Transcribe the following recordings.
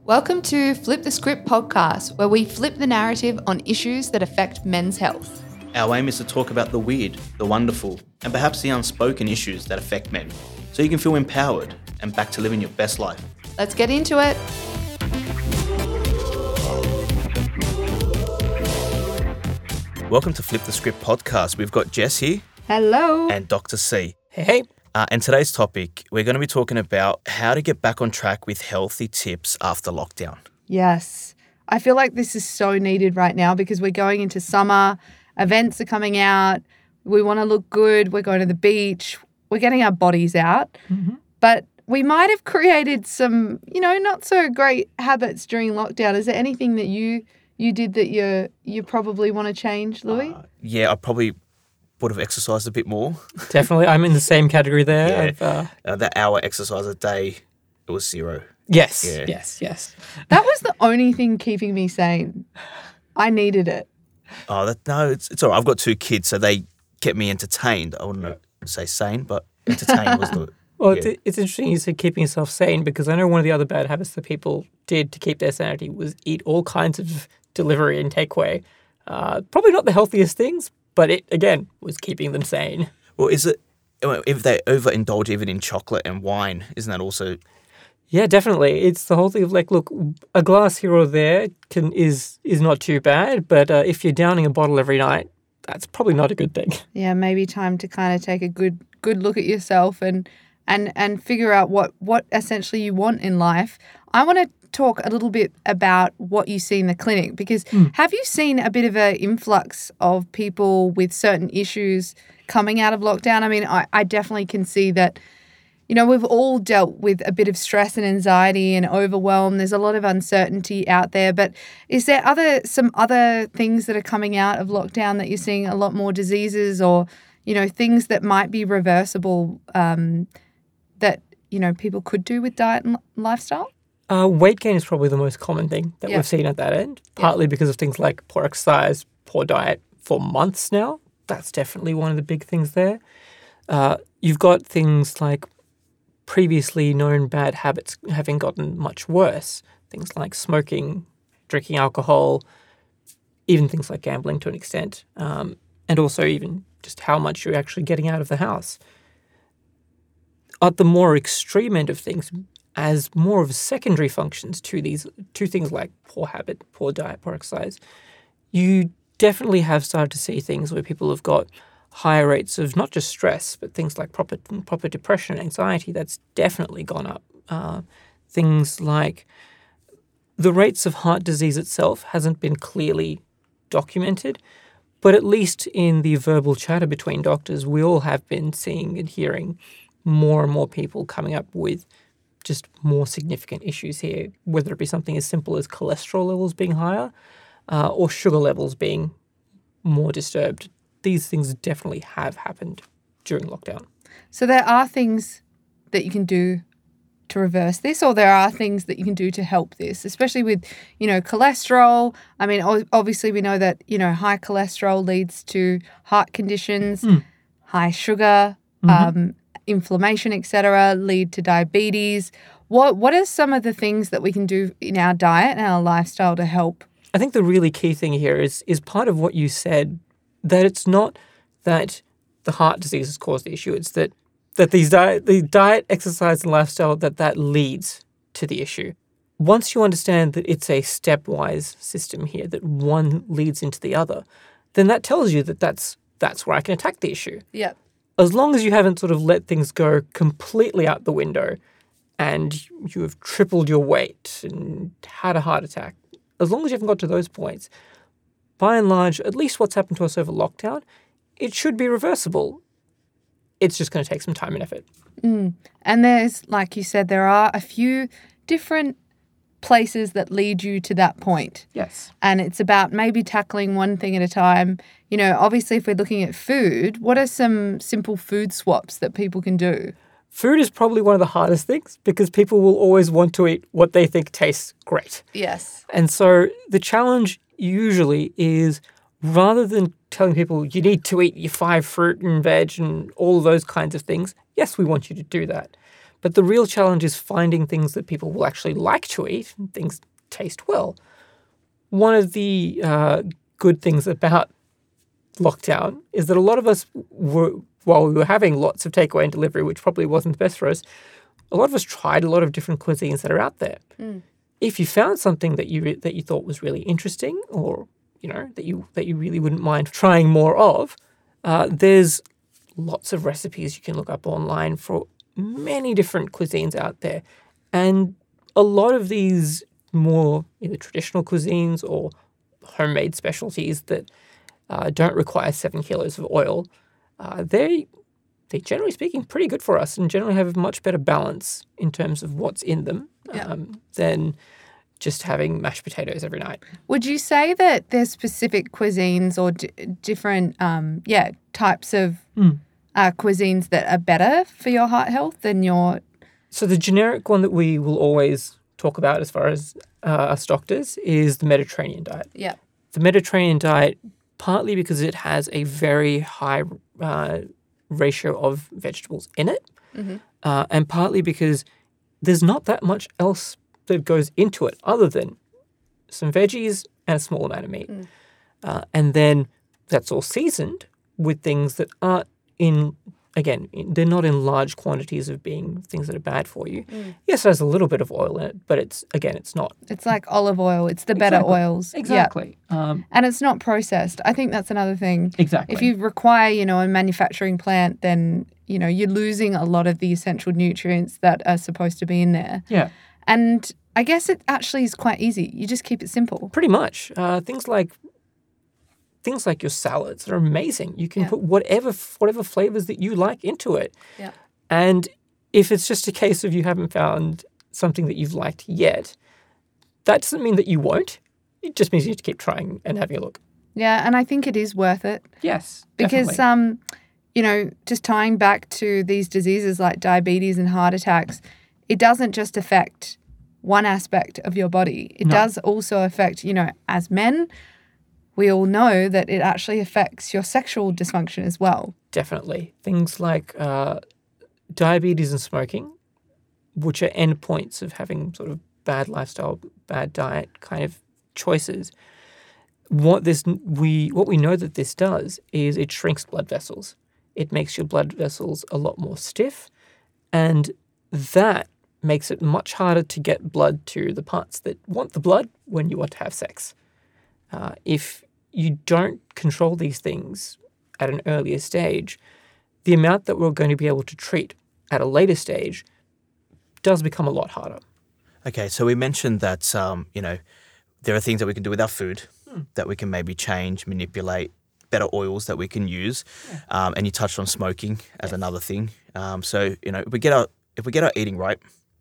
Welcome to Flip the Script podcast, where we flip the narrative on issues that affect men's health. Our aim is to talk about the weird, the wonderful, and perhaps the unspoken issues that affect men, so you can feel empowered and back to living your best life. Let's get into it. Welcome to Flip the Script podcast. We've got Jess here. Hello. And Dr. C. Hey. And today's topic, we're going to be talking about how to get back on track with healthy tips after lockdown. Yes. I feel like this is so needed right now because we're going into summer, events are coming out, we want to look good, we're going to the beach, we're getting our bodies out. Mm-hmm. But we might have created some, not so great habits during lockdown. Is there anything that you did that you probably want to change, Louis? Yeah, I probably would have exercised a bit more. Definitely. I'm in the same category there. Yeah. That hour exercise a day, it was 0. Yes. Yeah. Yes. That was the only thing keeping me sane. I needed it. Oh, it's all right. I've got 2 kids, so they kept me entertained. I wouldn't say sane, but entertained was the... Well, yeah. it's interesting you said keeping yourself sane, because I know one of the other bad habits that people did to keep their sanity was eat all kinds of delivery and takeaway. Probably not the healthiest things, but it, again, was keeping them sane. Well, is it, if they overindulge even in chocolate and wine, isn't that also... Yeah, definitely. It's the whole thing of like, look, a glass here or there is not too bad, but if you're downing a bottle every night, that's probably not a good thing. Yeah, maybe time to kind of take a good look at yourself and figure out what essentially you want in life. I want to talk a little bit about what you see in the clinic, because have you seen a bit of an influx of people with certain issues coming out of lockdown? I mean, I definitely can see that, we've all dealt with a bit of stress and anxiety and overwhelm. There's a lot of uncertainty out there, but is there some other things that are coming out of lockdown that you're seeing a lot more diseases or, things that might be reversible that, people could do with diet and lifestyle? Weight gain is probably the most common thing that we've seen at that end, partly because of things like poor exercise, poor diet for months now. That's definitely one of the big things there. You've got things like previously known bad habits having gotten much worse, things like smoking, drinking alcohol, even things like gambling to an extent, and also even just how much you're actually getting out of the house. At the more extreme end of things, as more of secondary functions to these two things like poor habit, poor diet, poor exercise, you definitely have started to see things where people have got higher rates of not just stress, but things like proper depression, anxiety. That's definitely gone up. Things like the rates of heart disease itself hasn't been clearly documented, but at least in the verbal chatter between doctors, we all have been seeing and hearing more and more people coming up with just more significant issues here, whether it be something as simple as cholesterol levels being higher or sugar levels being more disturbed. These things definitely have happened during lockdown. So there are things that you can do to reverse this, or there are things that you can do to help this, especially with, cholesterol. I mean, obviously we know that, high cholesterol leads to heart conditions, high sugar, inflammation, etc., lead to diabetes. What are some of the things that we can do in our diet and our lifestyle to help? I think the really key thing here is part of what you said, that it's not that the heart disease has caused the issue. It's that the diet, exercise, and lifestyle that leads to the issue. Once you understand that it's a stepwise system here, that one leads into the other, then that tells you that that's where I can attack the issue. Yep. As long as you haven't sort of let things go completely out the window and you have tripled your weight and had a heart attack, as long as you haven't got to those points, by and large, at least what's happened to us over lockdown, it should be reversible. It's just going to take some time and effort. And there's, like you said, there are a few different places that lead you to that point. Yes. And it's about maybe tackling one thing at a time. Obviously, if we're looking at food, what are some simple food swaps that people can do? Food is probably one of the hardest things because people will always want to eat what they think tastes great. Yes. And so the challenge usually is, rather than telling people you need to eat your 5 fruit and veg and all of those kinds of things, yes, we want you to do that. But the real challenge is finding things that people will actually like to eat and things taste well. One of the good things about lockdown is that a lot of us while we were having lots of takeaway and delivery, which probably wasn't the best for us, a lot of us tried a lot of different cuisines that are out there. If you found something that you thought was really interesting, or that you really wouldn't mind trying more of, there's lots of recipes you can look up online for many different cuisines out there, and a lot of these more either traditional cuisines or homemade specialties that don't require 7 kilos of oil, they generally speaking pretty good for us and generally have a much better balance in terms of what's in them than just having mashed potatoes every night. Would you say that there's specific cuisines or different types of cuisines that are better for your heart health than your... So the generic one that we will always talk about as far as us doctors is the Mediterranean diet. Yeah. The Mediterranean diet, partly because it has a very high ratio of vegetables in it, and partly because there's not that much else that goes into it other than some veggies and a small amount of meat. And then that's all seasoned with things that aren't they're not in large quantities of being things that are bad for you. Yes, it has a little bit of oil in it, but it's not. It's like olive oil. It's the better oils. Exactly. Yeah. And it's not processed. I think that's another thing. Exactly. If you require, a manufacturing plant, then, you're losing a lot of the essential nutrients that are supposed to be in there. Yeah. And I guess it actually is quite easy. You just keep it simple. Pretty much. Things like your salads are amazing. You can put whatever flavors that you like into it. Yeah. And if it's just a case of you haven't found something that you've liked yet, that doesn't mean that you won't. It just means you have to keep trying and having a look. Yeah, and I think it is worth it. Yes, because definitely. Just tying back to these diseases like diabetes and heart attacks, it doesn't just affect one aspect of your body. It does also affect, as men, we all know that it actually affects your sexual dysfunction as well. Definitely. Things like diabetes and smoking, which are endpoints of having sort of bad lifestyle, bad diet kind of choices. What we know that this does is it shrinks blood vessels. It makes your blood vessels a lot more stiff, and that makes it much harder to get blood to the parts that want the blood when you want to have sex. If you don't control these things at an earlier stage, the amount that we're going to be able to treat at a later stage does become a lot harder. Okay, so we mentioned that, there are things that we can do with our food that we can maybe change, manipulate, better oils that we can use. And you touched on smoking as another thing. So, if we get our eating right,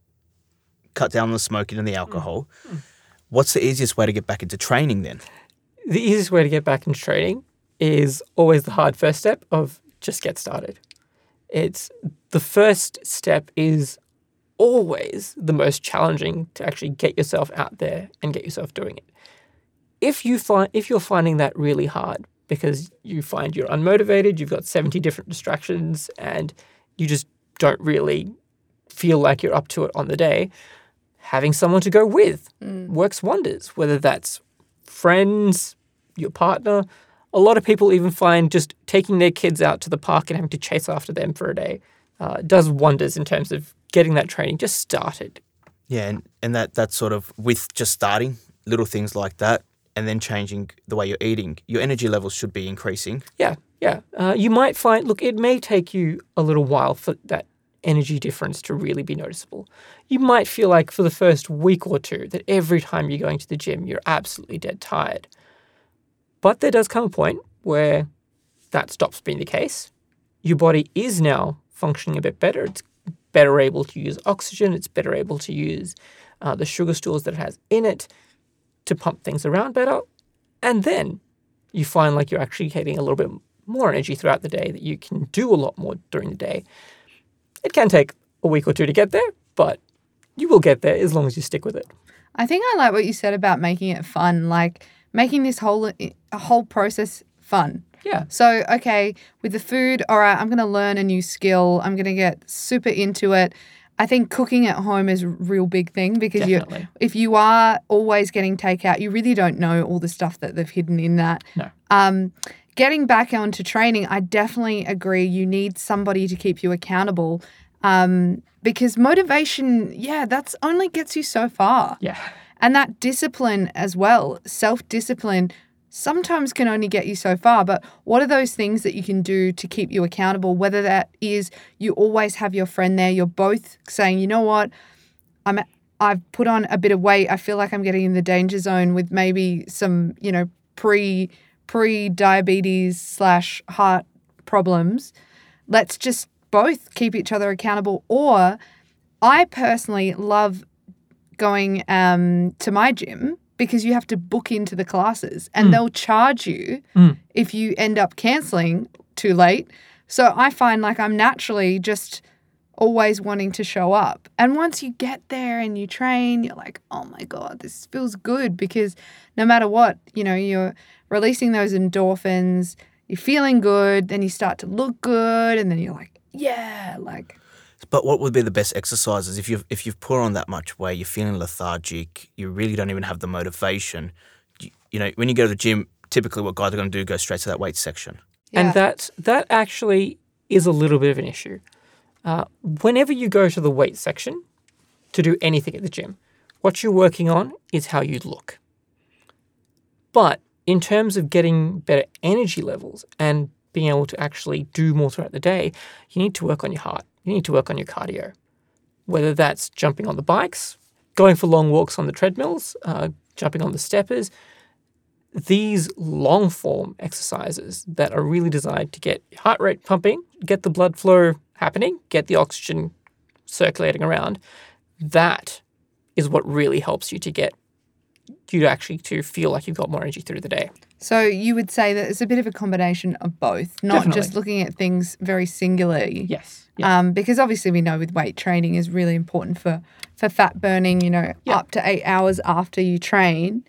cut down on the smoking and the alcohol, what's the easiest way to get back into training then? The easiest way to get back into training is always the hard first step of just get started. It's the first step is always the most challenging to actually get yourself out there and get yourself doing it. If you're finding that really hard because you find you're unmotivated, you've got 70 different distractions, and you just don't really feel like you're up to it on the day, having someone to go with works wonders, whether that's friends, your partner. A lot of people even find just taking their kids out to the park and having to chase after them for a day does wonders in terms of getting that training just started. Yeah, and that's sort of with just starting, little things like that, and then changing the way you're eating, your energy levels should be increasing. Yeah. You might find, it may take you a little while for that energy difference to really be noticeable. You might feel like for the first week or two that every time you're going to the gym, you're absolutely dead tired. But there does come a point where that stops being the case. Your body is now functioning a bit better. It's better able to use oxygen. It's better able to use the sugar stores that it has in it to pump things around better. And then you find like you're actually getting a little bit more energy throughout the day, that you can do a lot more during the day. It can take a week or two to get there, but you will get there as long as you stick with it. I think I like what you said about making it fun, like making this whole process fun. Yeah. So, okay, with the food, all right, I'm going to learn a new skill. I'm going to get super into it. I think cooking at home is a real big thing because Definitely. if you are always getting takeout, you really don't know all the stuff that they've hidden in that. No. Getting back onto training, I definitely agree. You need somebody to keep you accountable because motivation, that's only gets you so far. Yeah. And that discipline as well, self-discipline, sometimes can only get you so far. But what are those things that you can do to keep you accountable? Whether that is you always have your friend there, you're both saying, you know what, I've put on a bit of weight. I feel like I'm getting in the danger zone with maybe some, pre-diabetes / heart problems. Let's just both keep each other accountable. Or I personally love going to my gym because you have to book into the classes and they'll charge you if you end up cancelling too late. So I find like I'm naturally just always wanting to show up. And once you get there and you train, you're like, oh my God, this feels good because no matter what, you're releasing those endorphins, you're feeling good, then you start to look good and then you're like, yeah, like. But what would be the best exercises if you've put on that much weight, you're feeling lethargic, you really don't even have the motivation. When you go to the gym, typically what guys are going to do go straight to that weight section. Yeah. And that actually is a little bit of an issue. Whenever you go to the weight section to do anything at the gym, what you're working on is how you look. But in terms of getting better energy levels and being able to actually do more throughout the day, you need to work on your heart. You need to work on your cardio, whether that's jumping on the bikes, going for long walks on the treadmills, jumping on the steppers. These long-form exercises that are really designed to get your heart rate pumping, get the blood flow happening, get the oxygen circulating around, that is what really helps you to get you to actually to feel like you've got more energy through the day. So you would say that it's a bit of a combination of both, not Definitely. just looking at things very singularly. Yes. Yeah. Because obviously we know with weight training is really important for fat burning, up to 8 hours after you train.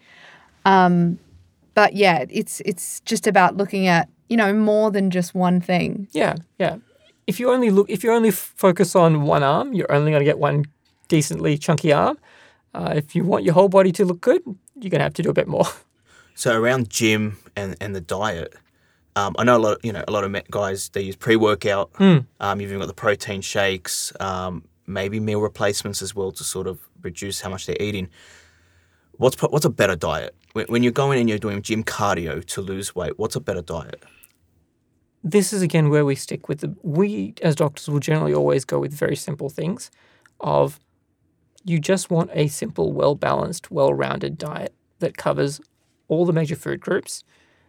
But yeah, it's just about looking at, more than just one thing. Yeah. If you only focus on one arm, you're only going to get one decently chunky arm. If you want your whole body to look good, you're going to have to do a bit more. So around gym and the diet, I know a lot of guys, they use pre-workout. You've even got the protein shakes, maybe meal replacements as well to sort of reduce how much they're eating. What's a better diet? When you're going and you're doing gym cardio to lose weight, what's a better diet? This is again where we stick with we as doctors will generally always go with very simple things of you just want a simple, well-balanced, well-rounded diet that covers all the major food groups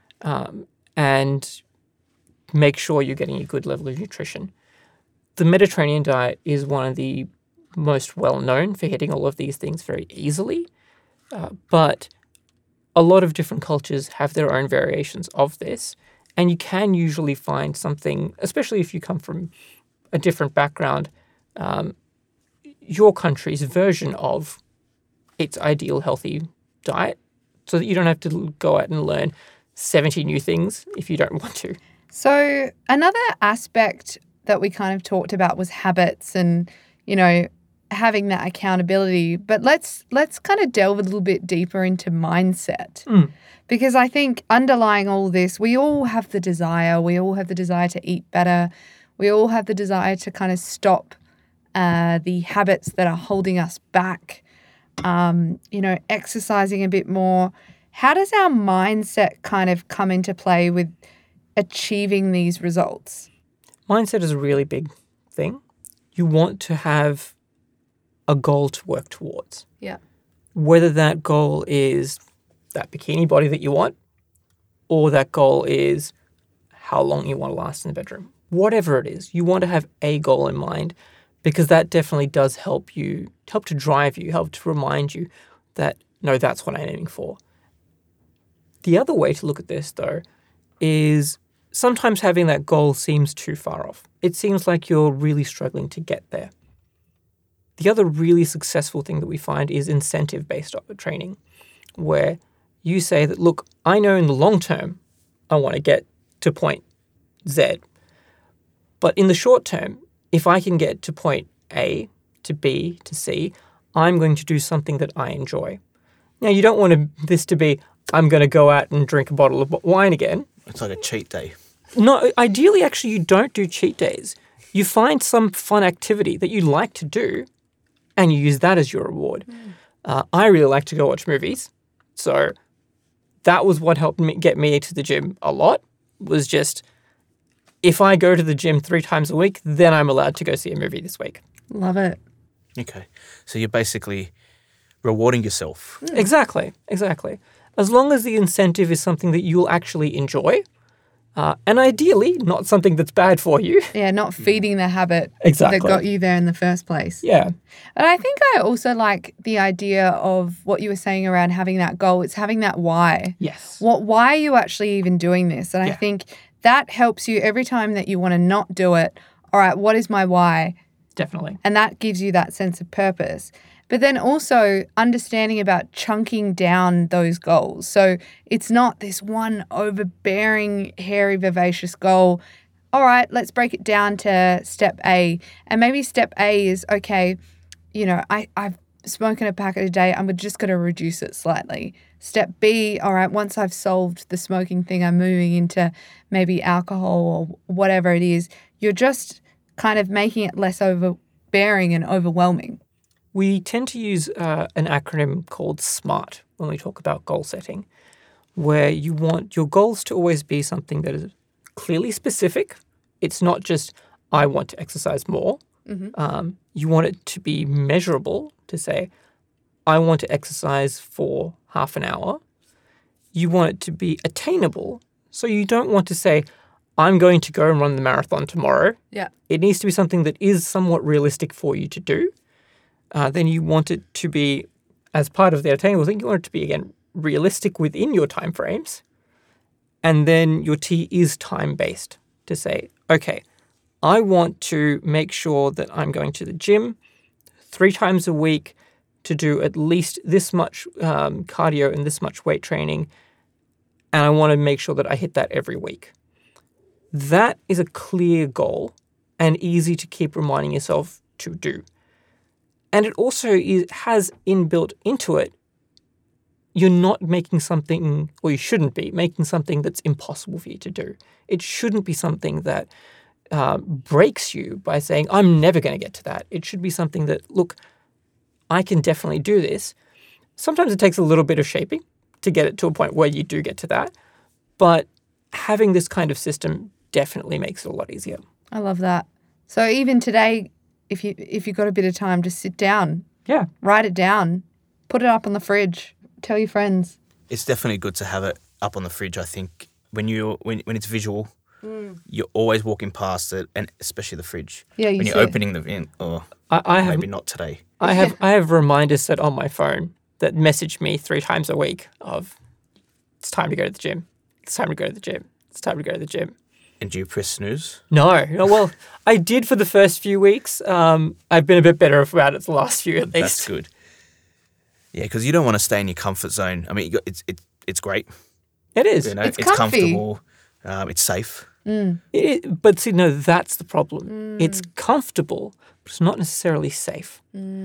and make sure you're getting a good level of nutrition. The Mediterranean diet is one of the most well-known for hitting all of these things very easily, but a lot of different cultures have their own variations of this, and you can usually find something, especially if you come from a different background, your country's version of its ideal healthy diet so that you don't have to go out and learn 70 new things if you don't want to. So another aspect that we kind of talked about was habits and, having that accountability. But let's kind of delve a little bit deeper into mindset. Because I think underlying all this, we all have the desire. We all have the desire to eat better. We all have the desire to kind of stop the habits that are holding us back, exercising a bit more. How does our mindset kind of come into play with achieving these results? Mindset is a really big thing. You want to have a goal to work towards. Yeah. Whether that goal is that bikini body that you want or that goal is how long you want to last in the bedroom. Whatever it is, you want to have a goal in mind because that definitely does help to drive you, help to remind you that, no, that's what I'm aiming for. The other way to look at this, though, is sometimes having that goal seems too far off. It seems like you're really struggling to get there. The other really successful thing that we find is incentive-based training, where you say that, look, I know in the long term I want to get to point Z, but in the short term, if I can get to point A to be to see, I'm going to do something that I enjoy. Now, you don't want this to be, I'm going to go out and drink a bottle of wine again. It's like a cheat day. No, ideally, actually, you don't do cheat days. You find some fun activity that you like to do and you use that as your reward. I really like to go watch movies. So that was what helped me get me to the gym a lot, was just if I go to the gym 3 times a week, then I'm allowed to go see a movie this week. Love it. Okay. So you're basically rewarding yourself. Exactly. As long as the incentive is something that you'll actually enjoy, and ideally not something that's bad for you. Yeah, not feeding the habit Exactly. that got you there in the first place. Yeah. And I think I also like the idea of what you were saying around having that goal. It's having that why. Yes. Why are you actually even doing this? And I Yeah. think that helps you every time that you want to not do it. All right, what is my why? Definitely. And that gives you that sense of purpose. But then also understanding about chunking down those goals. So it's not this one overbearing, hairy, vivacious goal. All right, let's break it down to step A. And maybe step A is, okay, I've smoking a packet a day. I'm just going to reduce it slightly. Step B, all right, once I've solved the smoking thing, I'm moving into maybe alcohol or whatever it is. You're just kind of making it less overbearing and overwhelming. We tend to use an acronym called SMART when we talk about goal setting, where you want your goals to always be something that is clearly specific. It's not just, I want to exercise more. You want it to be measurable, to say, I want to exercise for half an hour. You want it to be attainable. So you don't want to say, I'm going to go and run the marathon tomorrow. Yeah. It needs to be something that is somewhat realistic for you to do. Then you want it to be, as part of the attainable thing, you want it to be, again, realistic within your timeframes. And then your T is time-based, to say, okay, I want to make sure that I'm going to the gym 3 times a week to do at least this much cardio and this much weight training, and I want to make sure that I hit that every week. That is a clear goal and easy to keep reminding yourself to do. And it also has inbuilt into it, you're not making something, or you shouldn't be, making something that's impossible for you to do. It shouldn't be something that breaks you by saying, I'm never going to get to that. It should be something that, look, I can definitely do this. Sometimes it takes a little bit of shaping to get it to a point where you do get to that. But having this kind of system definitely makes it a lot easier. I love that. So even today, if you've got a bit of time, just sit down. Yeah. Write it down. Put it up on the fridge. Tell your friends. It's definitely good to have it up on the fridge. I think when it's visual, you're always walking past it, and especially the fridge. Yeah, when you're opening the vent, maybe not today. I have reminders set on my phone that message me 3 times a week of, it's time to go to the gym. It's time to go to the gym. It's time to go to the gym. And do you press snooze? No. Well, I did for the first few weeks. I've been a bit better about it the last few at least. That's good. Yeah, because you don't want to stay in your comfort zone. I mean, it's great. It is. You know, It's it's comfy. comfortable. It's safe. But see, no, that's the problem. It's comfortable, but it's not necessarily safe.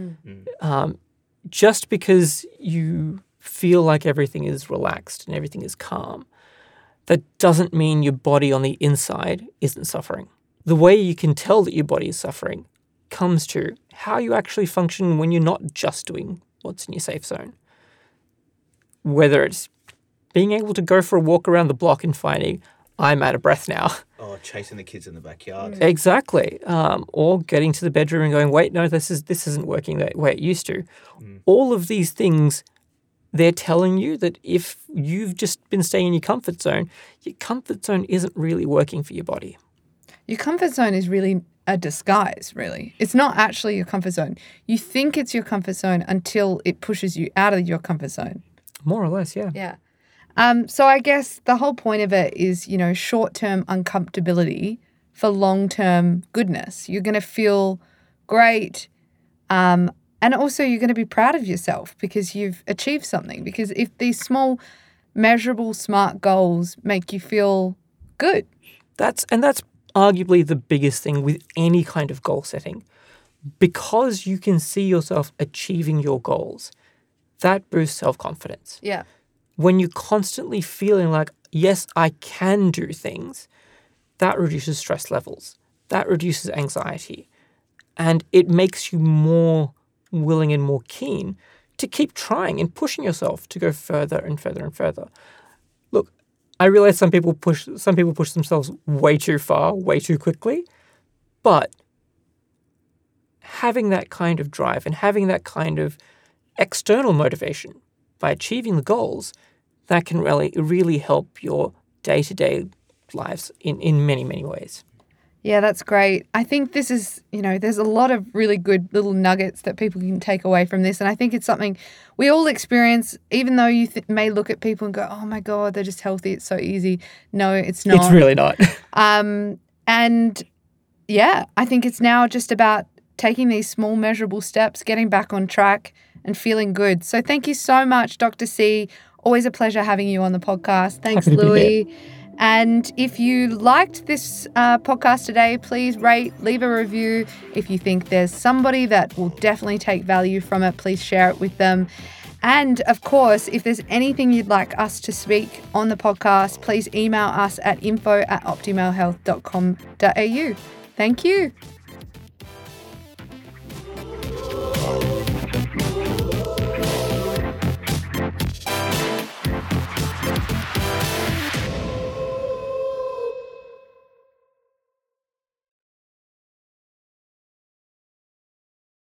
Just because you feel like everything is relaxed and everything is calm, that doesn't mean your body on the inside isn't suffering. The way you can tell that your body is suffering comes to how you actually function when you're not just doing what's in your safe zone. Whether it's being able to go for a walk around the block and finding, I'm out of breath now. Oh, chasing the kids in the backyard. Exactly. Or getting to the bedroom and going, wait, no, this isn't working the way it used to. All of these things, they're telling you that if you've just been staying in your comfort zone isn't really working for your body. Your comfort zone is really a disguise, really. It's not actually your comfort zone. You think it's your comfort zone until it pushes you out of your comfort zone. More or less, yeah. Yeah. So I guess the whole point of it is, short-term uncomfortability for long-term goodness. You're going to feel great. And also you're going to be proud of yourself because you've achieved something. Because if these small, measurable, smart goals make you feel good. That's arguably the biggest thing with any kind of goal setting. because you can see yourself achieving your goals, that boosts self-confidence. Yeah. When you're constantly feeling like, yes, I can do things, that reduces stress levels. That reduces anxiety. And it makes you more willing and more keen to keep trying and pushing yourself to go further and further and further. Look, I realize some people push themselves way too far, way too quickly, but having that kind of drive and having that kind of external motivation by achieving the goals, that can really help your day-to-day lives in many, many ways. Yeah, that's great. I think this is, there's a lot of really good little nuggets that people can take away from this. And I think it's something we all experience, even though you may look at people and go, oh my God, they're just healthy. It's so easy. No, it's not. It's really not. And yeah, I think it's now just about taking these small measurable steps, getting back on track and feeling good. So thank you so much, Dr. C. Always a pleasure having you on the podcast. Thanks, Louis. And if you liked this podcast today, please rate, leave a review. If you think there's somebody that will definitely take value from it, please share it with them. And of course, if there's anything you'd like us to speak on the podcast, please email us at info@optimalhealth.com.au. Thank you.